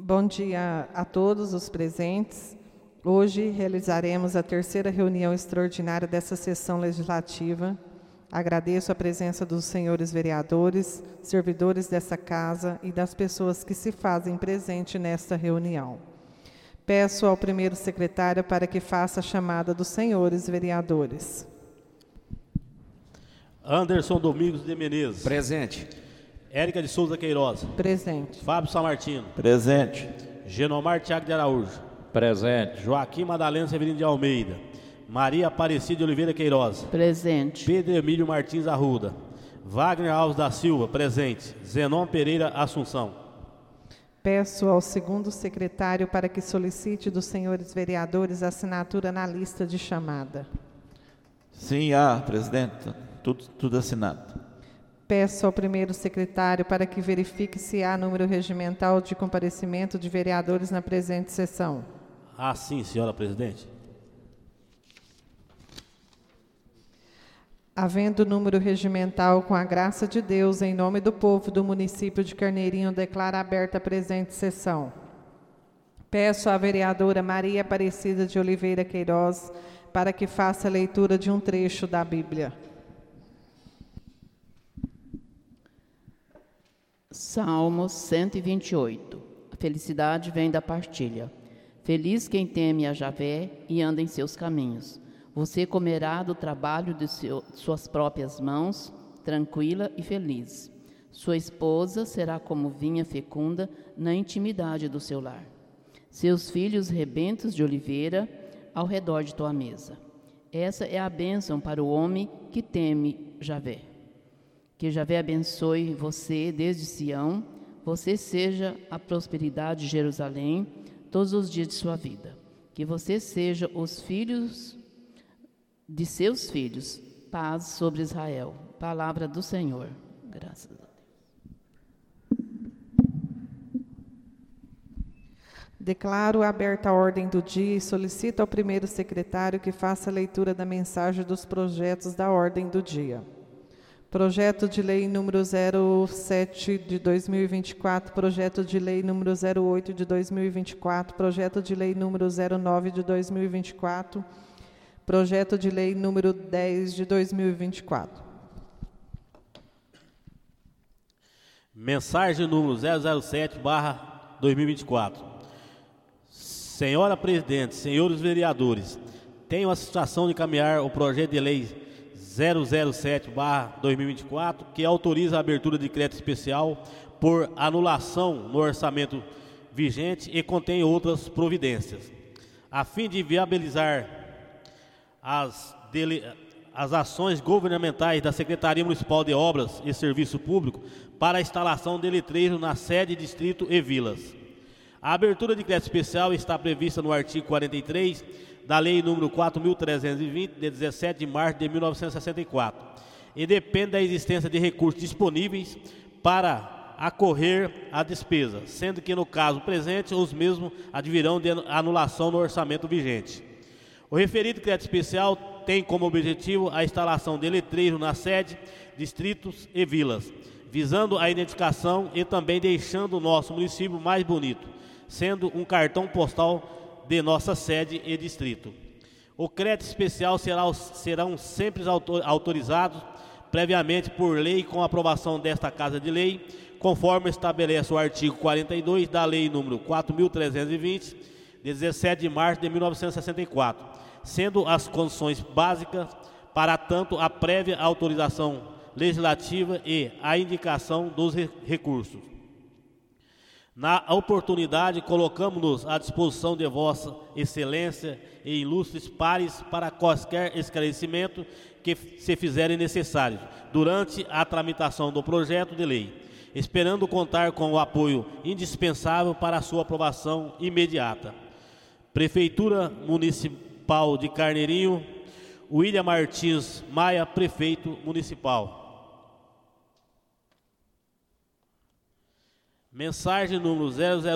Bom dia a todos os presentes. Hoje realizaremos a terceira reunião extraordinária dessa sessão legislativa. Agradeço a presença dos senhores vereadores, servidores dessa casa e das pessoas que se fazem presente nesta reunião. Peço ao primeiro secretário para que faça a chamada dos senhores vereadores. Anderson Domingos de Menezes. Presente. Érica de Souza Queiroz. Presente. Fábio Samartino. Presente. Genomar Thiago de Araújo. Presente. Joaquim Madalena Severino de Almeida. Maria Aparecida de Oliveira Queiroz. Presente. Pedro Emílio Martins Arruda. Wagner Alves da Silva. Presente. Zenon Pereira Assunção. Peço ao segundo secretário para que solicite dos senhores vereadores a assinatura na lista de chamada. Sim, presidente. Tudo assinado. Peço ao primeiro secretário para que verifique se há número regimental de comparecimento de vereadores na presente sessão. Sim, senhora presidente. Havendo número regimental, com a graça de Deus, em nome do povo do município de Carneirinho, declaro aberta a presente sessão. Peço à vereadora Maria Aparecida de Oliveira Queiroz para que faça a leitura de um trecho da Bíblia. Salmos 128. A felicidade vem da partilha. Feliz quem teme a Javé e anda em seus caminhos. Você comerá do trabalho de suas próprias mãos, tranquila e feliz. Sua esposa será como vinha fecunda na intimidade do seu lar. Seus filhos rebentos de oliveira ao redor de tua mesa. Essa é a bênção para o homem que teme Javé. Que Javé abençoe você desde Sião, você seja a prosperidade de Jerusalém todos os dias de sua vida. Que você seja os filhos de seus filhos, paz sobre Israel. Palavra do Senhor. Graças a Deus. Declaro aberta a ordem do dia e solicito ao primeiro secretário que faça a leitura da mensagem dos projetos da ordem do dia. Projeto de lei número 07 de 2024, projeto de lei número 08 de 2024, projeto de lei número 09 de 2024, projeto de lei número 10 de 2024. Mensagem número 007/2024. Senhora Presidente, senhores vereadores, tenho a satisfação de encaminhar o projeto de lei 007/2024, que autoriza a abertura de crédito especial por anulação no orçamento vigente e contém outras providências, a fim de viabilizar as ações governamentais da Secretaria Municipal de Obras e Serviço Público para a instalação de letreiros na sede, distrito e vilas. A abertura de crédito especial está prevista no artigo 43 da Lei número 4.320, de 17 de março de 1964, e depende da existência de recursos disponíveis para acorrer à despesa, sendo que, no caso presente, os mesmos advirão de anulação no orçamento vigente. O referido crédito especial tem como objetivo a instalação de letreiros na sede, distritos e vilas, visando a identificação e também deixando o nosso município mais bonito, sendo um cartão postal de nossa sede e distrito. O crédito especial serão sempre autorizados previamente por lei com aprovação desta Casa de Lei, conforme estabelece o artigo 42 da Lei número 4.320, de 17 de março de 1964, sendo as condições básicas para tanto a prévia autorização legislativa e a indicação dos recursos. Na oportunidade, colocamos-nos à disposição de Vossa Excelência e ilustres pares para quaisquer esclarecimento que se fizerem necessários durante a tramitação do projeto de lei, esperando contar com o apoio indispensável para a sua aprovação imediata. Prefeitura Municipal de Carneirinho, William Martins Maia, Prefeito Municipal. Mensagem número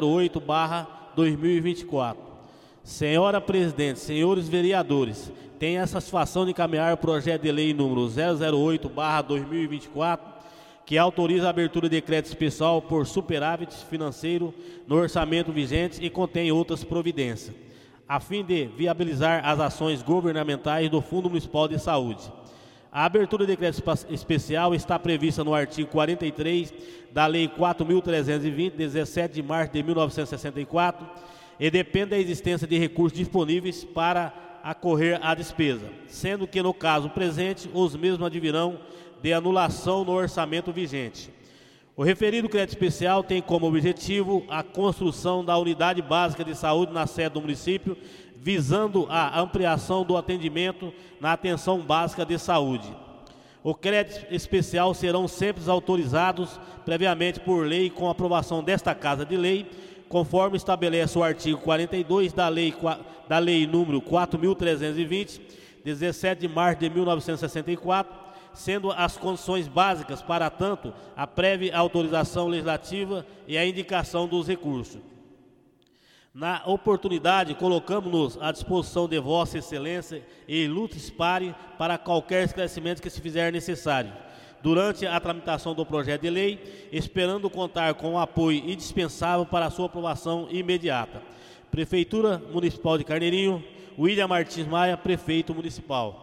008/2024. Senhora Presidente, senhores vereadores, tenho a satisfação de encaminhar o projeto de lei número 008/2024, que autoriza a abertura de crédito especial por superávit financeiro no orçamento vigente e contém outras providências, a fim de viabilizar as ações governamentais do Fundo Municipal de Saúde. A abertura de crédito especial está prevista no artigo 43 da Lei 4.320, 17 de março de 1964, e depende da existência de recursos disponíveis para acorrer à despesa, sendo que, no caso presente, os mesmos advirão de anulação no orçamento vigente. O referido crédito especial tem como objetivo a construção da unidade básica de saúde na sede do município, visando a ampliação do atendimento na atenção básica de saúde. O crédito especial serão sempre autorizados previamente por lei com aprovação desta Casa de Lei, conforme estabelece o artigo 42 da Lei número 4.320, 17 de março de 1964, sendo as condições básicas para tanto a prévia autorização legislativa e a indicação dos recursos. Na oportunidade, colocamos-nos à disposição de Vossa Excelência e ilustres pare para qualquer esclarecimento que se fizer necessário durante a tramitação do projeto de lei, esperando contar com o apoio indispensável para a sua aprovação imediata. Prefeitura Municipal de Carneirinho, William Martins Maia, Prefeito Municipal.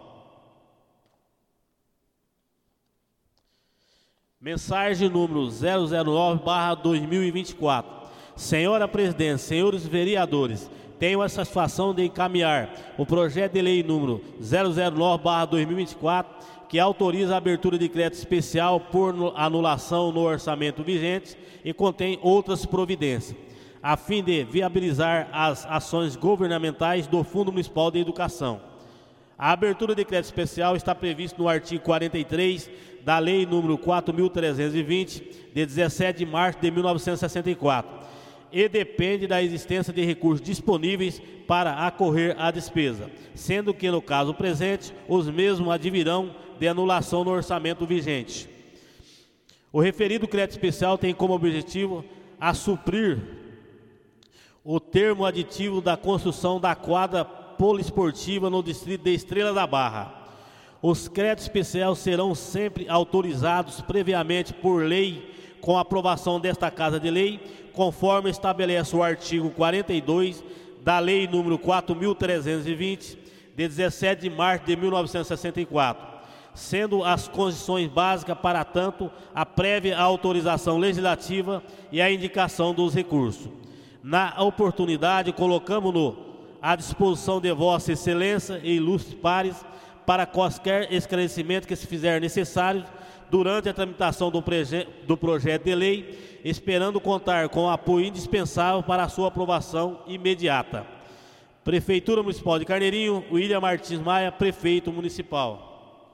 Mensagem número 009/2024. Senhora Presidente, senhores vereadores, tenho a satisfação de encaminhar o projeto de lei número 009/2024, que autoriza a abertura de crédito especial por anulação no orçamento vigente e contém outras providências, a fim de viabilizar as ações governamentais do Fundo Municipal de Educação. A abertura de crédito especial está prevista no artigo 43 da Lei número 4.320, de 17 de março de 1964, e depende da existência de recursos disponíveis para acorrer à despesa, sendo que, no caso presente, os mesmos advirão de anulação no orçamento vigente. O referido crédito especial tem como objetivo a suprir o termo aditivo da construção da quadra poliesportiva no distrito de Estrela da Barra. Os créditos especiais serão sempre autorizados previamente por lei com aprovação desta Casa de Lei, conforme estabelece o artigo 42 da Lei número 4.320, de 17 de março de 1964, sendo as condições básicas para tanto a prévia autorização legislativa e a indicação dos recursos. Na oportunidade, colocamos-no à disposição de Vossa Excelência e ilustres pares para quaisquer esclarecimento que se fizer necessário durante a tramitação do projeto de lei, esperando contar com o apoio indispensável para a sua aprovação imediata. Prefeitura Municipal de Carneirinho, William Martins Maia, Prefeito Municipal.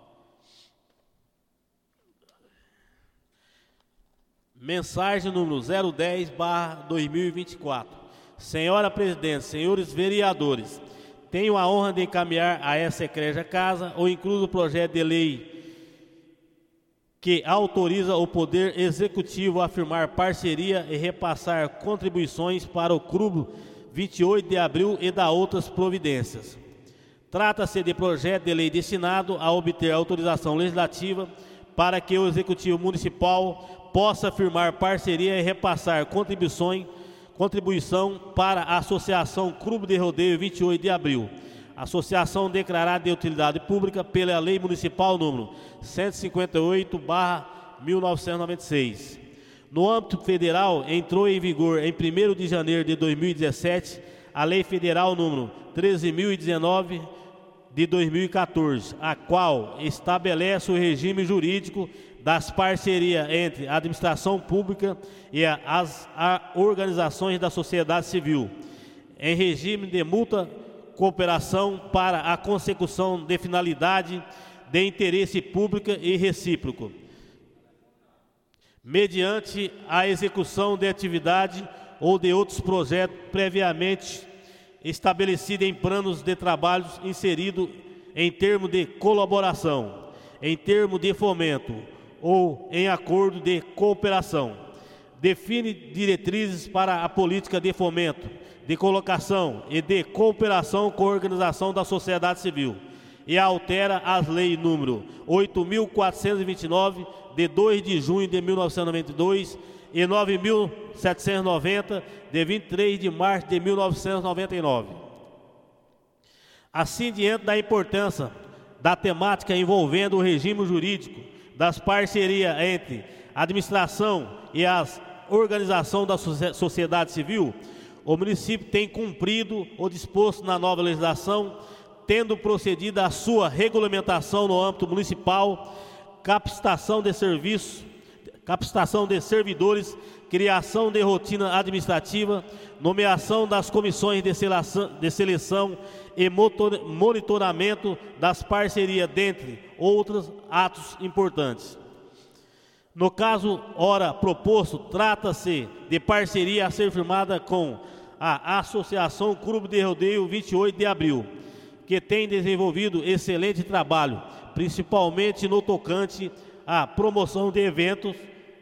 Mensagem número 010/2024. Senhora Presidente, senhores vereadores, tenho a honra de encaminhar a essa egrégia Casa o incluso projeto de lei que autoriza o Poder Executivo a firmar parceria e repassar contribuições para o CRUB 28 de abril e da outras providências. Trata-se de projeto de lei destinado a obter autorização legislativa para que o Executivo Municipal possa firmar parceria e repassar contribuição para a Associação Clube de Rodeio 28 de abril, associação declarada de utilidade pública pela Lei Municipal número 158/1996. No âmbito federal, entrou em vigor em 1º de janeiro de 2017 a Lei Federal número 13.019 de 2014, a qual estabelece o regime jurídico das parcerias entre a administração pública e as organizações da sociedade civil, em regime de mútua cooperação para a consecução de finalidade de interesse público e recíproco, mediante a execução de atividade ou de outros projetos previamente estabelecidos em planos de trabalhos inseridos em termo de colaboração, em termo de fomento ou em acordo de cooperação. Define diretrizes para a política de fomento, de colocação e de cooperação com a organização da sociedade civil e altera as leis número 8.429 de 2 de junho de 1992 e 9.790, de 23 de março de 1999. Assim, diante da importância da temática envolvendo o regime jurídico das parcerias entre a administração e a organização da sociedade civil, o município tem cumprido o disposto na nova legislação, tendo procedido à sua regulamentação no âmbito municipal, capacitação de servidores, criação de rotina administrativa, nomeação das comissões de seleção e monitoramento das parcerias, dentre outros atos importantes. No caso ora proposto, trata-se de parceria a ser firmada com a Associação Clube de Rodeio 28 de Abril, que tem desenvolvido excelente trabalho, principalmente no tocante à promoção de eventos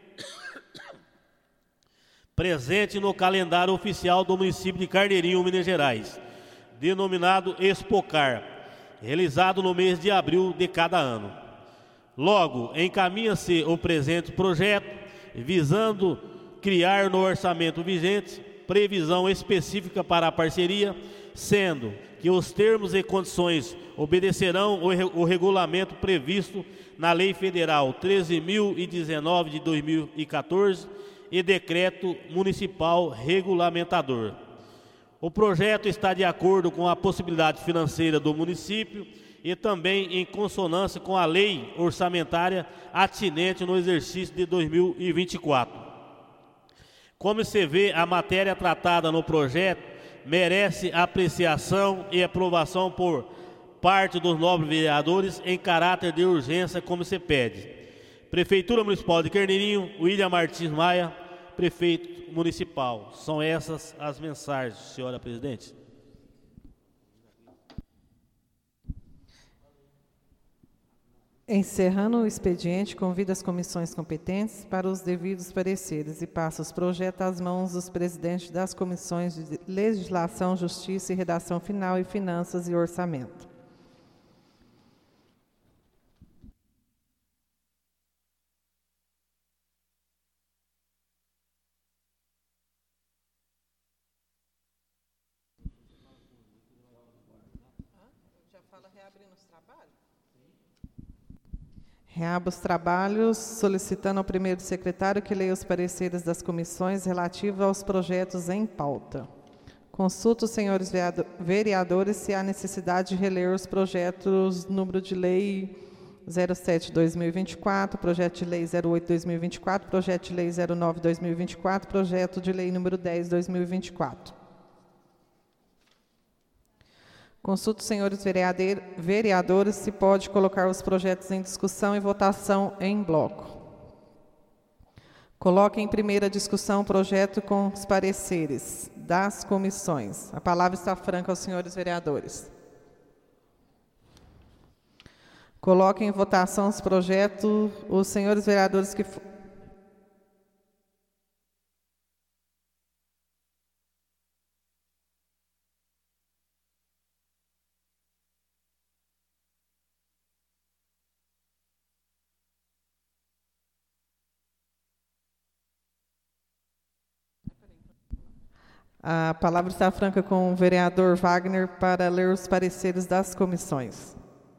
presente no calendário oficial do município de Carneirinho, Minas Gerais, denominado Expocar, realizado no mês de abril de cada ano. Logo, encaminha-se o presente projeto, visando criar no orçamento vigente previsão específica para a parceria, sendo que os termos e condições obedecerão o regulamento previsto na Lei Federal 13.019 de 2014 e Decreto Municipal Regulamentador. O projeto está de acordo com a possibilidade financeira do município e também em consonância com a lei orçamentária atinente no exercício de 2024. Como se vê, a matéria tratada no projeto merece apreciação e aprovação por parte dos nobres vereadores em caráter de urgência, como se pede. Prefeitura Municipal de Carneirinho, William Martins Maia, Prefeito Municipal. São essas as mensagens, senhora presidente. Encerrando o expediente, convido as comissões competentes para os devidos pareceres e passa os projetos às mãos dos presidentes das comissões de Legislação, Justiça e Redação Final e Finanças e Orçamento. Reabo os trabalhos, solicitando ao primeiro secretário que leia os pareceres das comissões relativos aos projetos em pauta. Consulto os senhores vereadores se há necessidade de reler os projetos número de lei 07/2024, projeto de lei 08/2024, projeto de lei 09/2024, projeto de lei número 10/2024. Consulto os senhores vereadores se pode colocar os projetos em discussão e votação em bloco. Coloque em primeira discussão o projeto com os pareceres das comissões. A palavra está franca aos senhores vereadores. Coloque em votação os projetos, os senhores vereadores que... A palavra está franca com o vereador Wagner para ler os pareceres das comissões.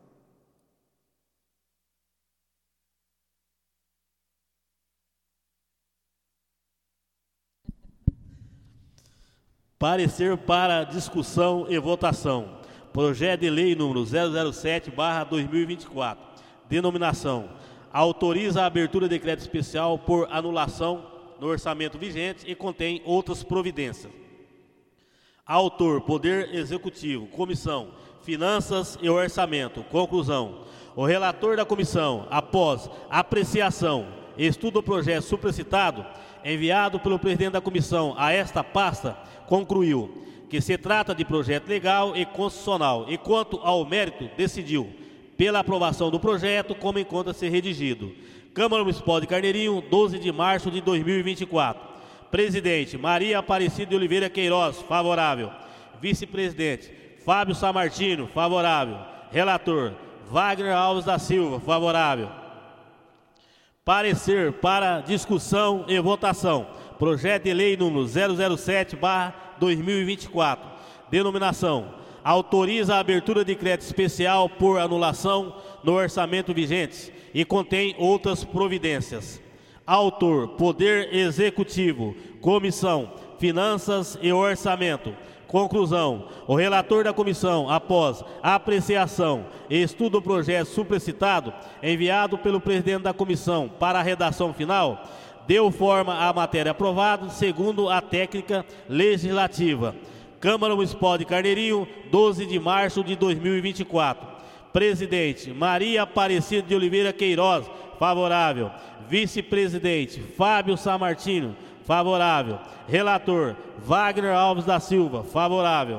Parecer para discussão e votação. Projeto de lei número 007/2024. Denominação: autoriza a abertura de decreto especial por anulação no orçamento vigente e contém outras providências. Autor: Poder Executivo. Comissão: Finanças e Orçamento. Conclusão: o relator da comissão, após apreciação e estudo do projeto supracitado, enviado pelo presidente da comissão a esta pasta, concluiu que se trata de projeto legal e constitucional e, quanto ao mérito, decidiu pela aprovação do projeto como encontra-se redigido. Câmara Municipal de Carneirinho, 12 de março de 2024. Presidente: Maria Aparecida de Oliveira Queiroz, favorável. Vice-presidente: Fábio Samartino, favorável. Relator: Wagner Alves da Silva, favorável. Parecer para discussão e votação. Projeto de lei número 007/2024. Denominação: autoriza a abertura de crédito especial por anulação no orçamento vigente e contém outras providências. Autor: Poder Executivo. Comissão: Finanças e Orçamento. Conclusão: o relator da comissão, após apreciação e estudo do projeto supracitado, enviado pelo presidente da comissão para a redação final, deu forma à matéria aprovada, segundo a técnica legislativa. Câmara Municipal de Carneirinho, 12 de março de 2024. Presidente: Maria Aparecida de Oliveira Queiroz, favorável. Vice-presidente: Fábio Samartino, favorável. Relator: Wagner Alves da Silva, favorável.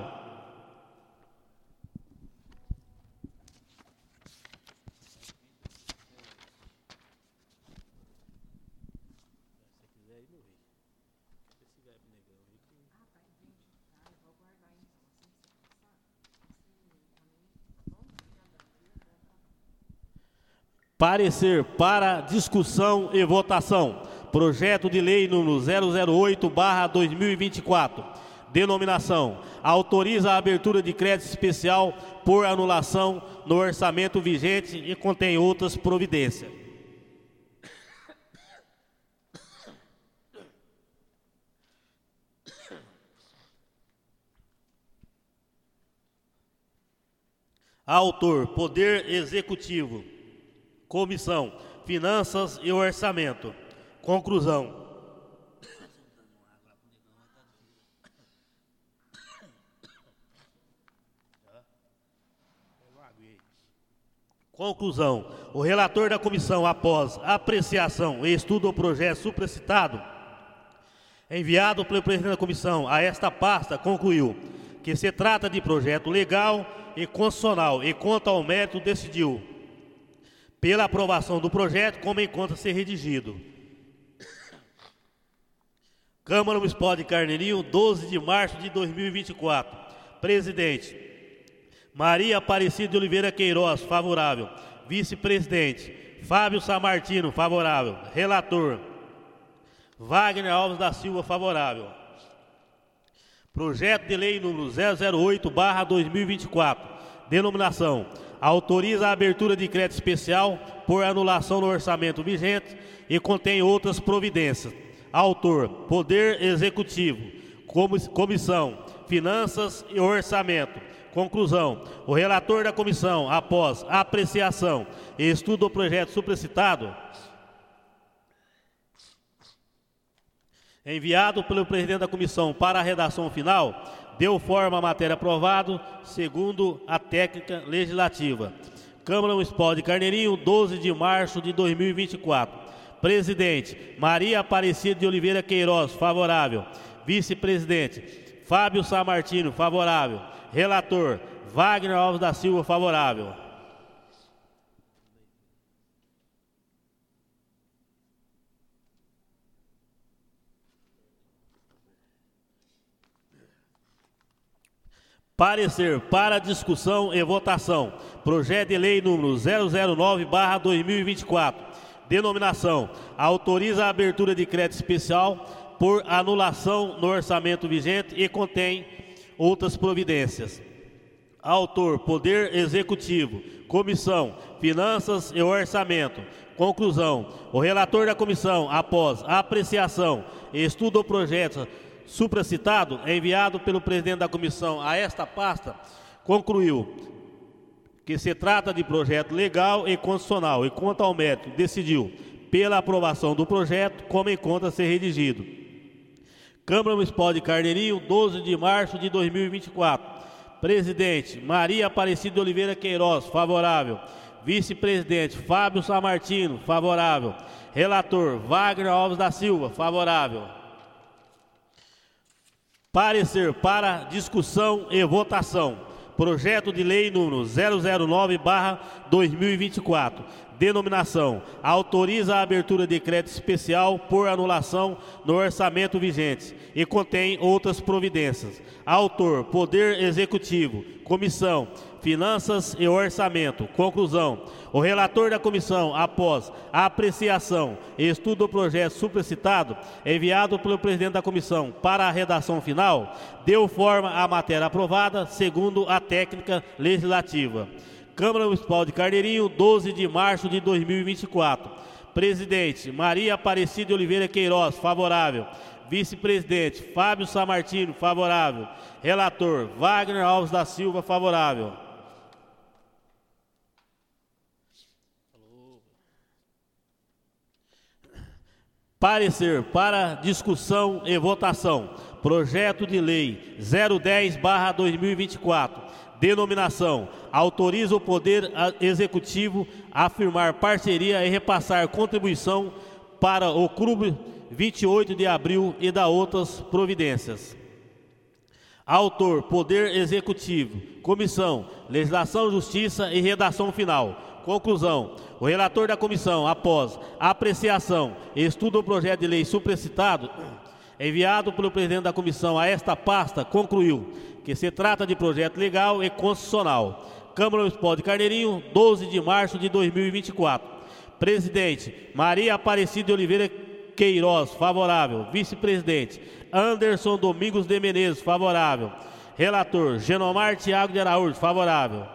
Parecer para discussão e votação. Projeto de lei número 008/2024. Denominação: autoriza a abertura de crédito especial por anulação no orçamento vigente e contém outras providências. Autor: Poder Executivo. Comissão: Finanças e Orçamento. Conclusão: o relator da comissão, após apreciação e estudo do projeto supracitado, enviado pelo presidente da comissão a esta pasta, concluiu que se trata de projeto legal e constitucional e, quanto ao mérito, decidiu pela aprovação do projeto, como encontra ser redigido. Câmara Municipal de Carneirinho, 12 de março de 2024. Presidente: Maria Aparecida de Oliveira Queiroz, favorável. Vice-presidente: Fábio Samartino, favorável. Relator: Wagner Alves da Silva, favorável. Projeto de lei número 008/2024. Denominação: autoriza a abertura de crédito especial por anulação no orçamento vigente e contém outras providências. Autor: Poder Executivo. Comissão: Finanças e Orçamento. Conclusão: o relator da comissão, após apreciação e estudo do projeto supracitado, enviado pelo presidente da comissão para a redação final, deu forma à matéria aprovada, segundo a técnica legislativa. Câmara Municipal de Carneirinho, 12 de março de 2024. Presidente: Maria Aparecida de Oliveira Queiroz, favorável. Vice-presidente: Fábio Samartino, favorável. Relator: Wagner Alves da Silva, favorável. Parecer para discussão e votação. Projeto de lei número 009/2024. Denominação: autoriza a abertura de crédito especial por anulação no orçamento vigente e contém outras providências. Autor: Poder Executivo. Comissão: Finanças e Orçamento. Conclusão: o relator da comissão, após apreciação e estudo do projeto supracitado, enviado pelo presidente da comissão a esta pasta, concluiu que se trata de projeto legal e constitucional e, quanto ao mérito, decidiu pela aprovação do projeto, como encontra ser redigido. Câmara Municipal de Carneirinho, 12 de março de 2024. Presidente: Maria Aparecida de Oliveira Queiroz, favorável. Vice-presidente: Fábio Samartino, favorável. Relator: Wagner Alves da Silva, favorável. Parecer para discussão e votação. Projeto de lei número 009/2024. Denominação: autoriza a abertura de crédito especial por anulação no orçamento vigente e contém outras providências. Autor: Poder Executivo. Comissão: Finanças e Orçamento. Conclusão. O relator da comissão, após a apreciação e estudo do projeto supracitado, enviado pelo presidente da comissão para a redação final, deu forma à matéria aprovada, segundo a técnica legislativa. Câmara Municipal de Carneirinho, 12 de março de 2024. Presidente, Maria Aparecida de Oliveira Queiroz, favorável. Vice-presidente, Fábio Samartino, favorável. Relator, Wagner Alves da Silva, favorável. Parecer para discussão e votação. Projeto de Lei 010/2024. Denominação: autoriza o Poder Executivo a firmar parceria e repassar contribuição para o Clube 28 de Abril e da outras providências. Autor: Poder Executivo. Comissão: Legislação, Justiça e Redação Final. Conclusão. O relator da comissão, após apreciação e estudo do projeto de lei supracitado, enviado pelo presidente da comissão a esta pasta, concluiu que se trata de projeto legal e constitucional. Câmara Municipal de Carneirinho, 12 de março de 2024. Presidente, Maria Aparecida de Oliveira Queiroz, favorável. Vice-presidente, Anderson Domingos de Menezes, favorável. Relator, Genomar Tiago de Araújo, favorável.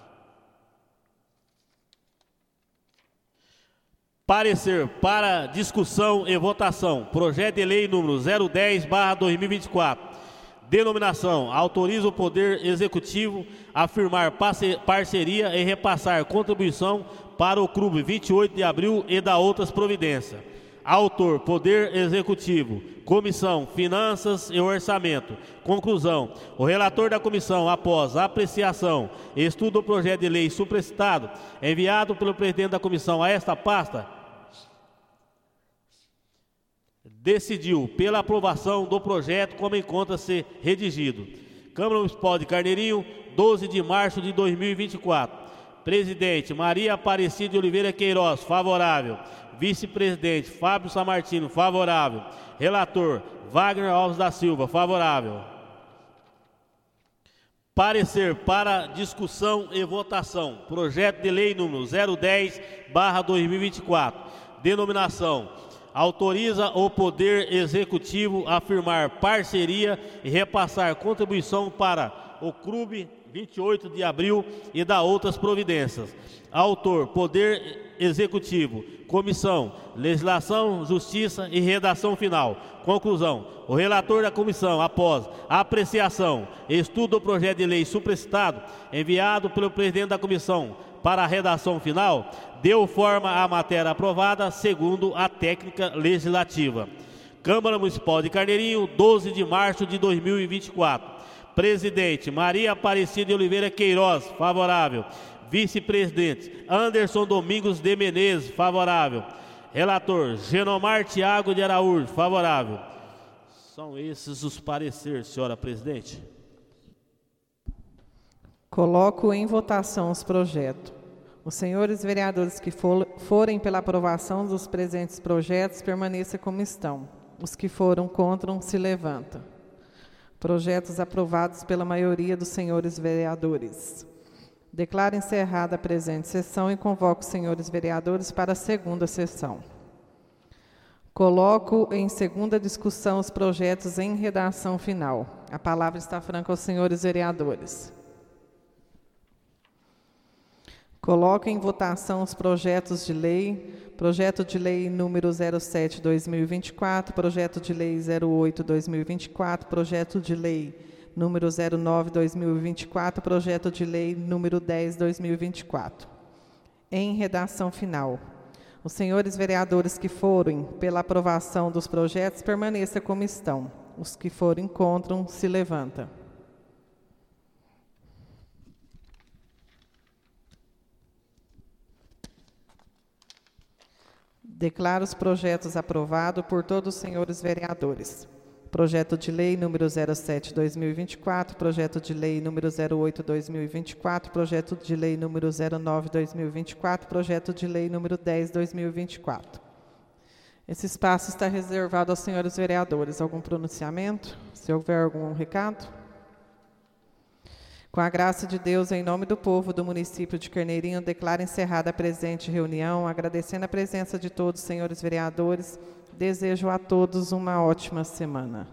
Parecer para discussão e votação. Projeto de lei número 010/2024. Denominação: autoriza o Poder Executivo a firmar parceria e repassar contribuição para o Clube 28 de Abril e da outras providências. Autor: Poder Executivo. Comissão: Finanças e Orçamento. Conclusão. O relator da comissão, após a apreciação e estudo do projeto de lei supracitado, enviado pelo presidente da comissão a esta pasta, decidiu pela aprovação do projeto como encontra-se redigido. Câmara Municipal de Carneirinho, 12 de março de 2024. Presidente, Maria Aparecida de Oliveira Queiroz, favorável. Vice-presidente, Fábio Samartino, favorável. Relator, Wagner Alves da Silva, favorável. Parecer para discussão e votação. Projeto de lei número 010/2024. Denominação: autoriza o Poder Executivo a firmar parceria e repassar contribuição para o Clube 28 de Abril e da outras providências. Autor: Poder Executivo. Comissão: Legislação, Justiça e Redação Final. Conclusão. O relator da comissão, após apreciação e estudo do projeto de lei supracitado, enviado pelo presidente da comissão para a redação final, deu forma à matéria aprovada, segundo a técnica legislativa. Câmara Municipal de Carneirinho, 12 de março de 2024. Presidente, Maria Aparecida de Oliveira Queiroz, favorável. Vice-presidente, Anderson Domingos de Menezes, favorável. Relator, Genomar Tiago de Araújo, favorável. São esses os pareceres, senhora presidente. Coloco em votação os projetos. Os senhores vereadores que forem pela aprovação dos presentes projetos, permaneçam como estão. Os que foram contra, se levantam. Projetos aprovados pela maioria dos senhores vereadores. Declaro encerrada a presente sessão e convoco os senhores vereadores para a segunda sessão. Coloco em segunda discussão os projetos em redação final. A palavra está franca aos senhores vereadores. Coloco em votação os projetos de lei. Projeto de lei número 07/2024, projeto de lei 08/2024, projeto de lei número 09/2024, projeto de lei número 10/2024. Em redação final. Os senhores vereadores que forem pela aprovação dos projetos, permaneçam como estão. Os que forem contra, se levantam. Declaro os projetos aprovados por todos os senhores vereadores. Projeto de lei número 07/2024, projeto de lei número 08/2024, projeto de lei número 09/2024, projeto de lei número 10/2024. Esse espaço está reservado aos senhores vereadores. Algum pronunciamento? Se houver algum recado? Com a graça de Deus, em nome do povo do município de Carneirinho, declaro encerrada a presente reunião, agradecendo a presença de todos os senhores vereadores. Desejo a todos uma ótima semana.